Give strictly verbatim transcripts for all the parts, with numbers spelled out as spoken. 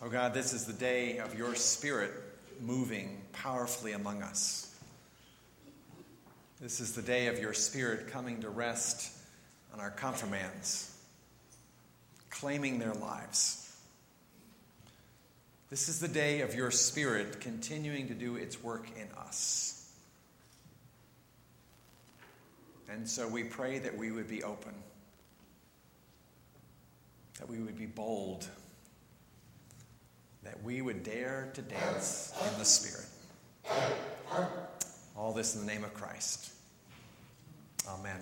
Oh God, this is the day of your Spirit moving powerfully among us. This is the day of your Spirit coming to rest on our confirmands, claiming their lives. This is the day of your Spirit continuing to do its work in us. And so we pray that we would be open, that we would be bold, that we would dare to dance in the Spirit. All this in the name of Christ. Amen.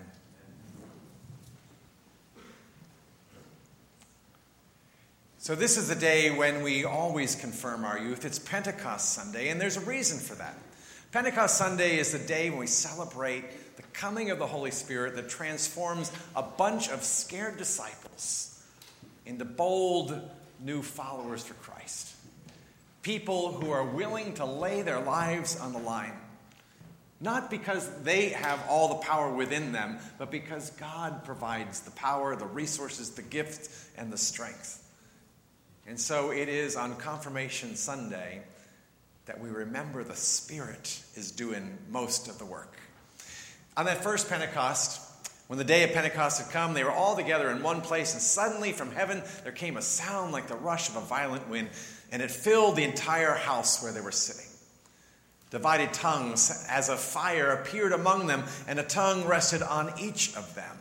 So this is the day when we always confirm our youth. It's Pentecost Sunday, and there's a reason for that. Pentecost Sunday is the day when we celebrate the coming of the Holy Spirit that transforms a bunch of scared disciples into bold new followers for Christ. People who are willing to lay their lives on the line. Not because they have all the power within them, but because God provides the power, the resources, the gifts, and the strength. And so it is on Confirmation Sunday that we remember the Spirit is doing most of the work. On that first Pentecost, when the day of Pentecost had come, they were all together in one place, and suddenly from heaven there came a sound like the rush of a violent wind, and it filled the entire house where they were sitting. Divided tongues as of fire appeared among them, and a tongue rested on each of them.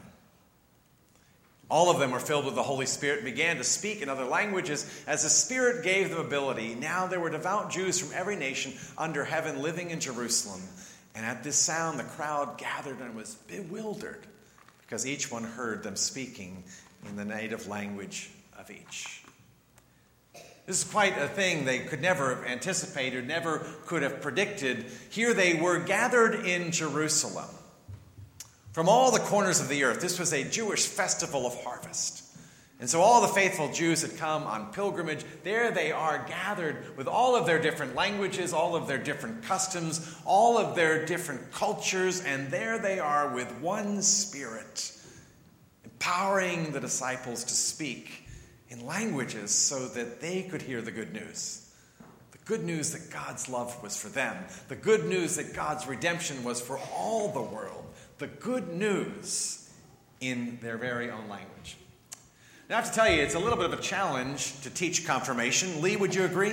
All of them were filled with the Holy Spirit and began to speak in other languages as the Spirit gave them ability. Now there were devout Jews from every nation under heaven living in Jerusalem. And at this sound the crowd gathered and was bewildered, because each one heard them speaking in the native language of each. This is quite a thing they could never have anticipated, never could have predicted. Here they were gathered in Jerusalem. From all the corners of the earth, this was a Jewish festival of harvest. And so all the faithful Jews had come on pilgrimage. There they are gathered with all of their different languages, all of their different customs, all of their different cultures, and there they are with one Spirit, empowering the disciples to speak in languages so that they could hear the good news. The good news that God's love was for them. The good news that God's redemption was for all the world. The good news in their very own language. Now, I have to tell you, it's a little bit of a challenge to teach confirmation. Lee, would you agree?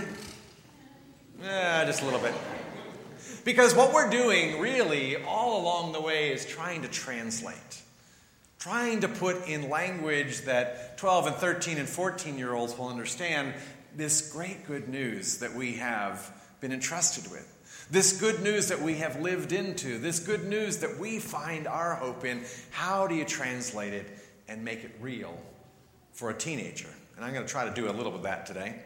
Yeah, just a little bit. Because what we're doing really all along the way is trying to translate. Trying to put in language that twelve and thirteen and fourteen-year-olds will understand this great good news that we have been entrusted with. This good news that we have lived into. This good news that we find our hope in. How do you translate it and make it real for a teenager? And I'm going to try to do a little bit of that today.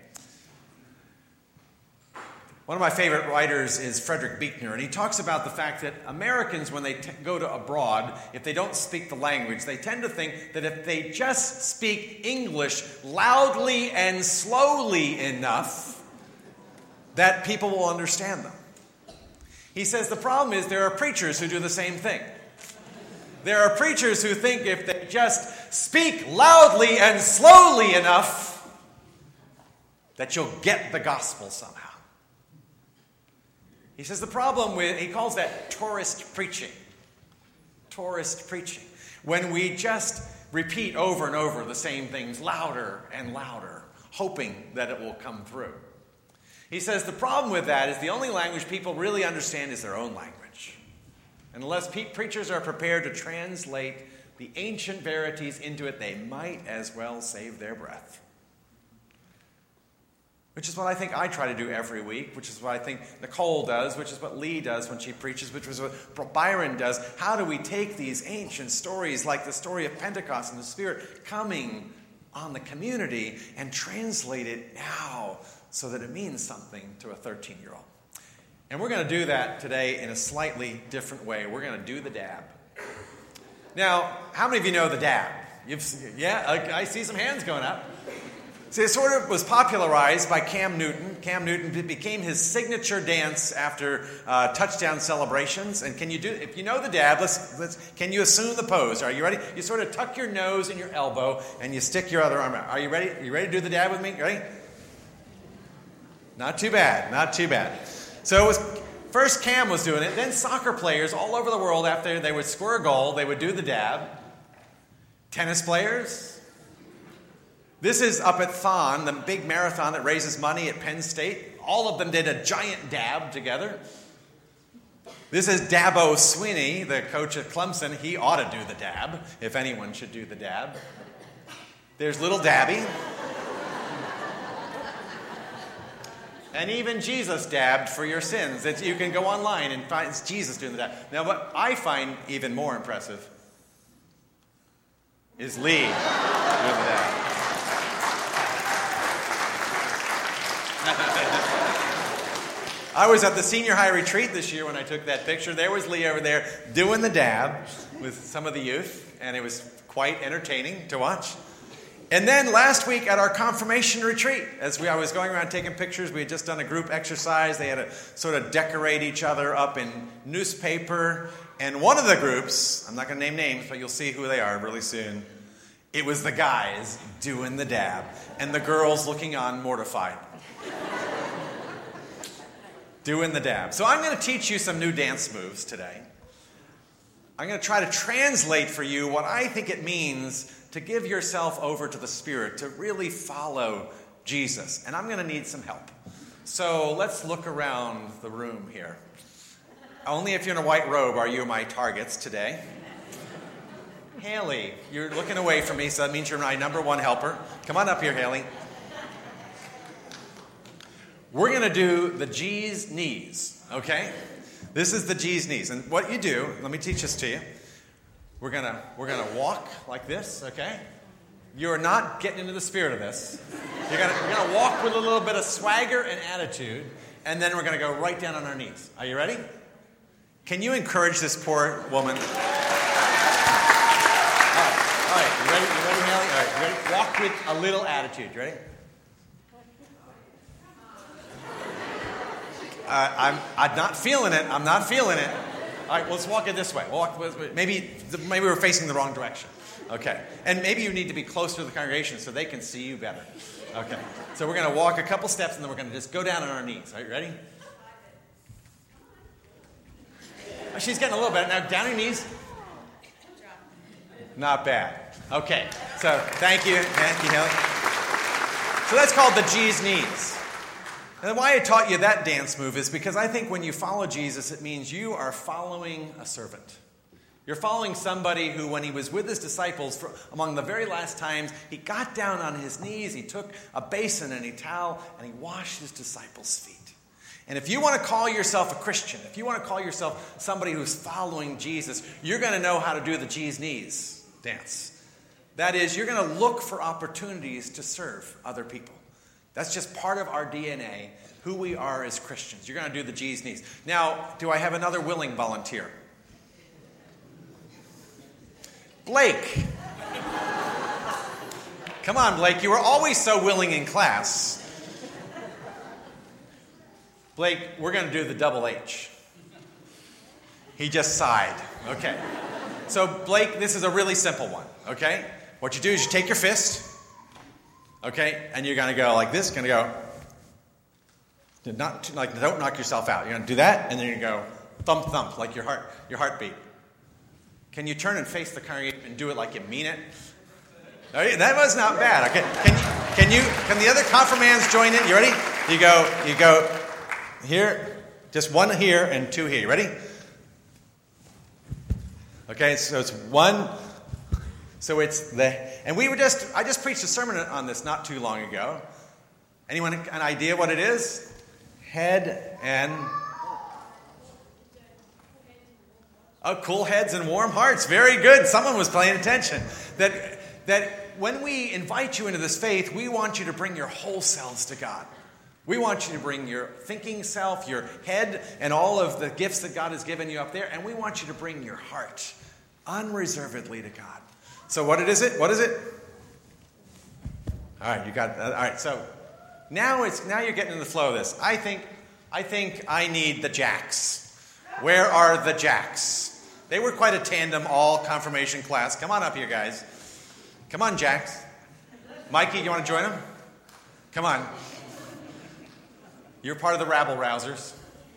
One of my favorite writers is Frederick Buechner, and he talks about the fact that Americans, when they t- go to abroad, if they don't speak the language, they tend to think that if they just speak English loudly and slowly enough, that people will understand them. He says the problem is there are preachers who do the same thing. There are preachers who think if they just speak loudly and slowly enough, that you'll get the gospel somehow. He says the problem with, he calls that tourist preaching. Tourist preaching. When we just repeat over and over the same things louder and louder, hoping that it will come through. He says the problem with that is the only language people really understand is their own language. And unless pe- preachers are prepared to translate the ancient verities into it, they might as well save their breath. Which is what I think I try to do every week, which is what I think Nicole does, which is what Lee does when she preaches, which is what Byron does. How do we take these ancient stories like the story of Pentecost and the Spirit coming on the community and translate it now so that it means something to a thirteen-year-old? And we're going to do that today in a slightly different way. We're going to do the dab. Now, how many of you know the dab? You've, yeah, I, I see some hands going up. See, it sort of was popularized by Cam Newton. Cam Newton, it became his signature dance after uh, touchdown celebrations. And can you do, if you know the dab, let's, let's, can you assume the pose? Are you ready? You sort of tuck your nose in your elbow and you stick your other arm out. Are you ready? Are you ready to do the dab with me? You ready? Not too bad, not too bad. So it was, first Cam was doing it, then soccer players all over the world, after they would score a goal, they would do the dab. Tennis players. This is up at Thon, the big marathon that raises money at Penn State. All of them did a giant dab together. This is Dabo Swinney, the coach at Clemson. He ought to do the dab, if anyone should do the dab. There's little Dabby. And even Jesus dabbed for your sins. It's, you can go online and find it's Jesus doing the dab. Now, what I find even more impressive is Lee doing the dab. I was at the senior high retreat this year when I took that picture. There was Lee over there doing the dab with some of the youth, and it was quite entertaining to watch. And then last week at our confirmation retreat, as we, I was going around taking pictures, we had just done a group exercise. They had to sort of decorate each other up in newspaper. And one of the groups, I'm not going to name names, but you'll see who they are really soon. It was the guys doing the dab and the girls looking on mortified. Doing the dab. So I'm going to teach you some new dance moves today. I'm going to try to translate for you what I think it means to give yourself over to the Spirit, to really follow Jesus. And I'm going to need some help. So let's look around the room here. Only if you're in a white robe are you my targets today. Haley, you're looking away from me, so that means you're my number one helper. Come on up here, Haley. We're going to do the G's knees, okay? This is the G's knees. And what you do, let me teach this to you. We're going to we're gonna walk like this, okay? You're not getting into the spirit of this. You're going you're gonna walk with a little bit of swagger and attitude, and then we're going to go right down on our knees. Are you ready? Can you encourage this poor woman? All right, all right. You ready, you ready, Haley? All right, you ready? Walk with a little attitude. You ready? Uh, I'm, I'm not feeling it. I'm not feeling it. All right, well, let's walk it this way. Walk, maybe, maybe we're facing the wrong direction. Okay. And maybe you need to be closer to the congregation so they can see you better. Okay. So we're going to walk a couple steps, and then we're going to just go down on our knees. Are you ready? Oh, she's getting a little better. Now, down on your knees. Not bad. Okay. So thank you. Thank you, Haley. So that's called the G's knees. And why I taught you that dance move is because I think when you follow Jesus, it means you are following a servant. You're following somebody who, when he was with his disciples, for, among the very last times, he got down on his knees, he took a basin and a towel, and he washed his disciples' feet. And if you want to call yourself a Christian, if you want to call yourself somebody who's following Jesus, you're going to know how to do the G's knees dance. That is, you're going to look for opportunities to serve other people. That's just part of our D N A, who we are as Christians. You're going to do the G's knees. Now, do I have another willing volunteer? Blake. Come on, Blake. You were always so willing in class. Blake, we're going to do the double H. He just sighed. Okay. So, Blake, this is a really simple one, okay? What you do is you take your fist. Okay, and you're going to go like this. You're going to go, not like don't knock yourself out. You're going to do that, and then you're going to go thump thump like your heart, your heartbeat. Can you turn and face the congregation and do it like you mean it? Okay, that was not bad. Okay, can you, can you can the other confirmands join in? You ready? You go you go here, just one here and two here. You ready? Okay, so it's one. So it's the, and we were just, I just preached a sermon on this not too long ago. Anyone an idea what it is? Head and, oh, cool heads and warm hearts. Very good. Someone was paying attention. That, that when we invite you into this faith, we want you to bring your whole selves to God. We want you to bring your thinking self, your head, and all of the gifts that God has given you up there. And we want you to bring your heart unreservedly to God. So what it is it? What is it? All right, you got. All right, so now it's now you're getting in the flow of this. I think, I think I need the jacks. Where are the jacks? They were quite a tandem, all confirmation class. Come on up here, guys. Come on, jacks. Mikey, you want to join them? Come on. You're part of the rabble-rousers.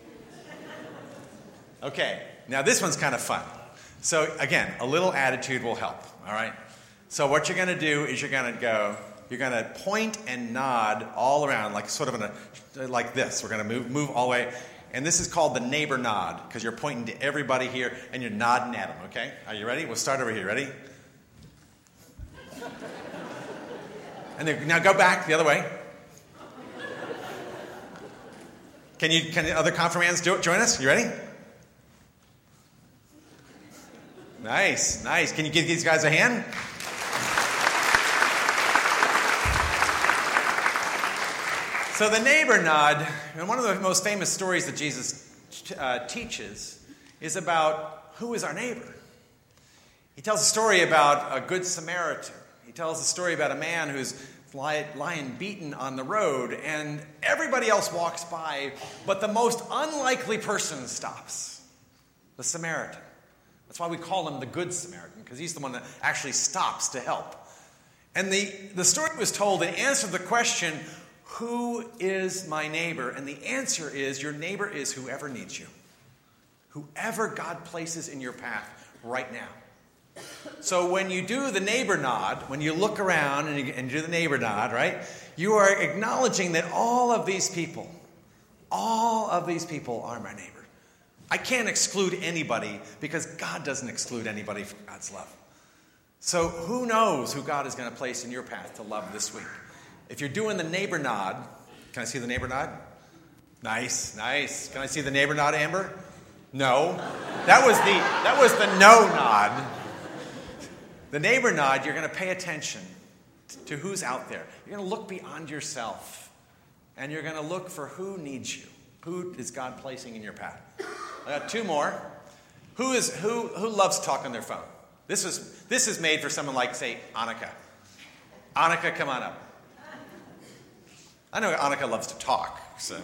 Okay, now this one's kind of fun. So again, a little attitude will help, all right? So what you're going to do is you're going to go, you're going to point and nod all around, like sort of in a, like this. We're going to move, move all the way. And this is called the neighbor nod, because you're pointing to everybody here and you're nodding at them, okay? Are you ready? We'll start over here. Ready? And then, now go back the other way. Can you? Can the other confirmands do, join us? You ready? Nice, nice. Can you give these guys a hand? So the neighbor nod, and one of the most famous stories that Jesus uh, teaches is about who is our neighbor. He tells a story about a good Samaritan. He tells a story about a man who's lie, lying beaten on the road, and everybody else walks by, but the most unlikely person stops, the Samaritan. That's why we call him the Good Samaritan, because he's the one that actually stops to help. And the, the story was told in answer to the question, who is my neighbor? And the answer is, your neighbor is whoever needs you. Whoever God places in your path right now. So when you do the neighbor nod, when you look around and you, and you do the neighbor nod, right, you are acknowledging that all of these people, all of these people are my neighbor. I can't exclude anybody because God doesn't exclude anybody from God's love. So who knows who God is going to place in your path to love this week? If you're doing the neighbor nod, can I see the neighbor nod? Nice, nice. Can I see the neighbor nod, Amber? No. That was the that was the no nod. The neighbor nod, you're going to pay attention to who's out there. You're going to look beyond yourself. And you're going to look for who needs you. Who is God placing in your path? I got two more. Who is who who loves to talk on their phone? This is this is made for someone like, say, Annika. Annika, come on up. I know Annika loves to talk, so.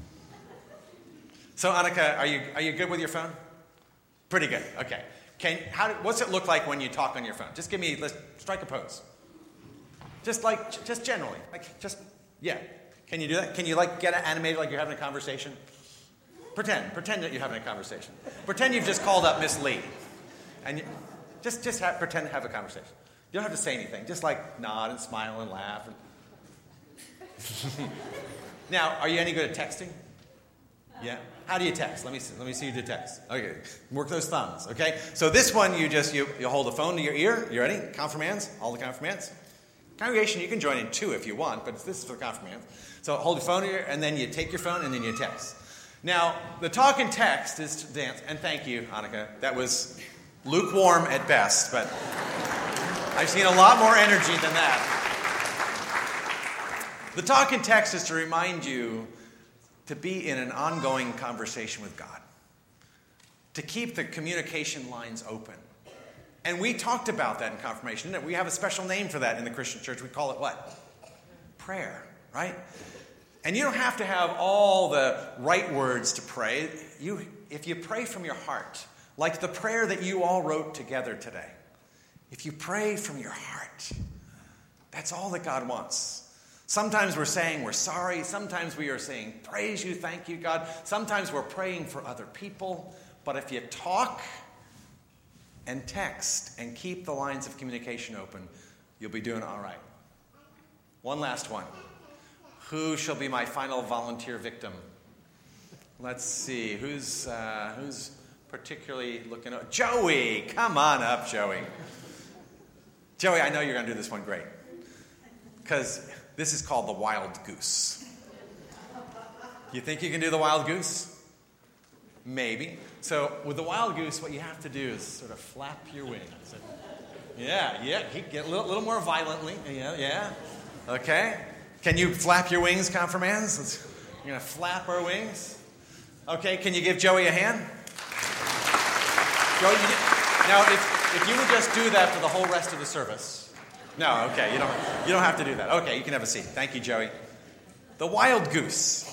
So Annika, are you are you good with your phone? Pretty good. Okay. Can how what's it look like when you talk on your phone? Just give me let's strike a pose. Just like just generally, like just yeah. Can you do that? Can you like get animated like you're having a conversation? Pretend, pretend that you're having a conversation. Pretend you've just called up Miss Lee, and you, just just have, pretend to have a conversation. You don't have to say anything. Just like nod and smile and laugh. And now, are you any good at texting? Yeah. How do you text? Let me see, let me see you do text. Okay. Work those thumbs. Okay. So this one, you just you you hold the phone to your ear. You ready? Confirmands. All the confirmands. Congregation, you can join in too if you want, but this is for confirmands. So hold your phone to your, and then you take your phone and then you text. Now, the talk and text is to dance. And thank you, Annika. That was lukewarm at best, but I've seen a lot more energy than that. The talk and text is to remind you to be in an ongoing conversation with God, to keep the communication lines open. And we talked about that in confirmation, didn't we? We have a special name for that in the Christian church. We call it what? Prayer, right? And you don't have to have all the right words to pray. You, if you pray from your heart, like the prayer that you all wrote together today, if you pray from your heart, that's all that God wants. Sometimes we're saying we're sorry. Sometimes we are saying praise you, thank you, God. Sometimes we're praying for other people. But if you talk and text and keep the lines of communication open, you'll be doing all right. One last one. Who shall be my final volunteer victim? Let's see. Who's uh, who's particularly looking up? Joey! Come on up, Joey. Joey, I know you're going to do this one great. Because this is called the wild goose. You think you can do the wild goose? Maybe. So with the wild goose, what you have to do is sort of flap your wings. Yeah, yeah. Get a little, little more violently. Yeah, yeah. Okay. Can you flap your wings, confirmands? Let's, you're going to flap our wings. Okay. Can you give Joey a hand? Joey, you get, now if, if you would just do that for the whole rest of the service. No, okay. You don't, you don't have to do that. Okay. You can have a seat. Thank you, Joey. The wild goose.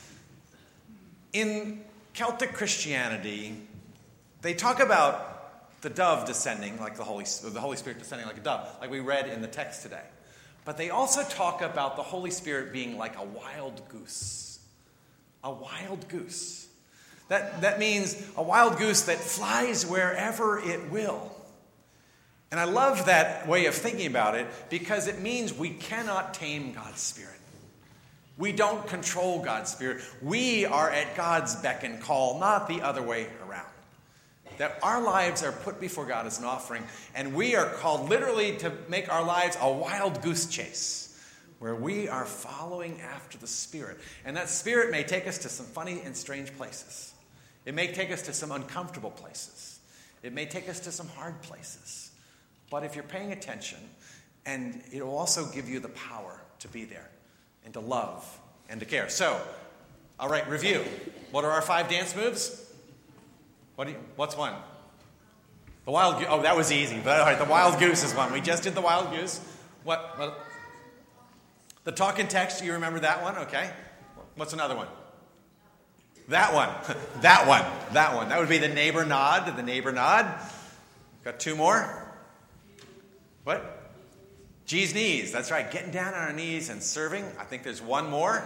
In Celtic Christianity, they talk about the dove descending like the Holy, the Holy Spirit descending like a dove, like we read in the text today. But they also talk about the Holy Spirit being like a wild goose, a wild goose. That, that means a wild goose that flies wherever it will. And I love that way of thinking about it because it means we cannot tame God's Spirit. We don't control God's Spirit. We are at God's beck and call, not the other way around. That our lives are put before God as an offering, and we are called literally to make our lives a wild goose chase, where we are following after the Spirit. And that Spirit may take us to some funny and strange places. It may take us to some uncomfortable places. It may take us to some hard places. But if you're paying attention, and it will also give you the power to be there and to love and to care. So, all right, review. What are our five dance moves? What do you, what's one? The wild goose. Oh, that was easy. But all right, the wild goose is one. We just did the wild goose. What? what? The talk and text, you remember that one? Okay. What's another one? That one. that one. That one. That would be the neighbor nod. The neighbor nod. Got two more. What? G's knees. That's right. Getting down on our knees and serving. I think there's one more.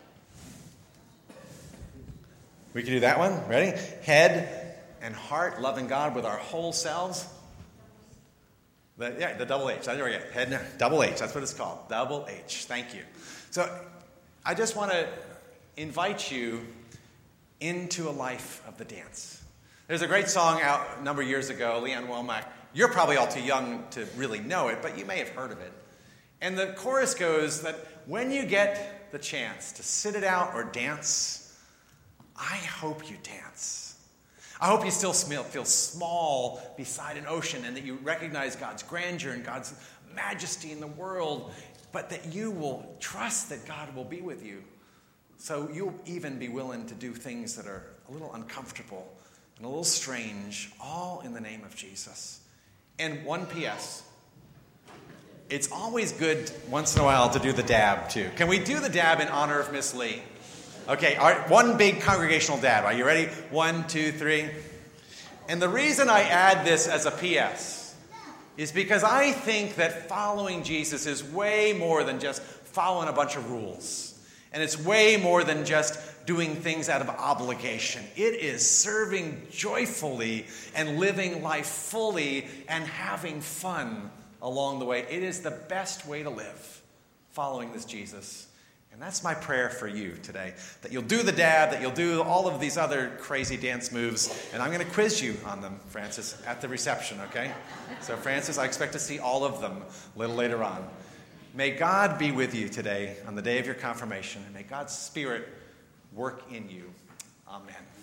We can do that one. Ready? Head and heart, loving God with our whole selves. The, yeah, the double H. There we go. Head and double H. That's what it's called. Double H. Thank you. So I just want to invite you into a life of the dance. There's a great song out a number of years ago, Leanne Womack. You're probably all too young to really know it, but you may have heard of it. And the chorus goes that when you get the chance to sit it out or dance, I hope you dance. I hope you still feel small beside an ocean and that you recognize God's grandeur and God's majesty in the world, but that you will trust that God will be with you. So you'll even be willing to do things that are a little uncomfortable and a little strange, all in the name of Jesus. And one P S, it's always good once in a while to do the dab too. Can we do the dab in honor of Miss Lee? Okay, all right, one big congregational dab. Are you ready? One, two, three. And the reason I add this as a P S is because I think that following Jesus is way more than just following a bunch of rules. And it's way more than just doing things out of obligation. It is serving joyfully and living life fully and having fun along the way. It is the best way to live, following this Jesus. And that's my prayer for you today, that you'll do the dab, that you'll do all of these other crazy dance moves, and I'm going to quiz you on them, Francis, at the reception, okay? So, Francis, I expect to see all of them a little later on. May God be with you today on the day of your confirmation, and may God's Spirit work in you. Amen.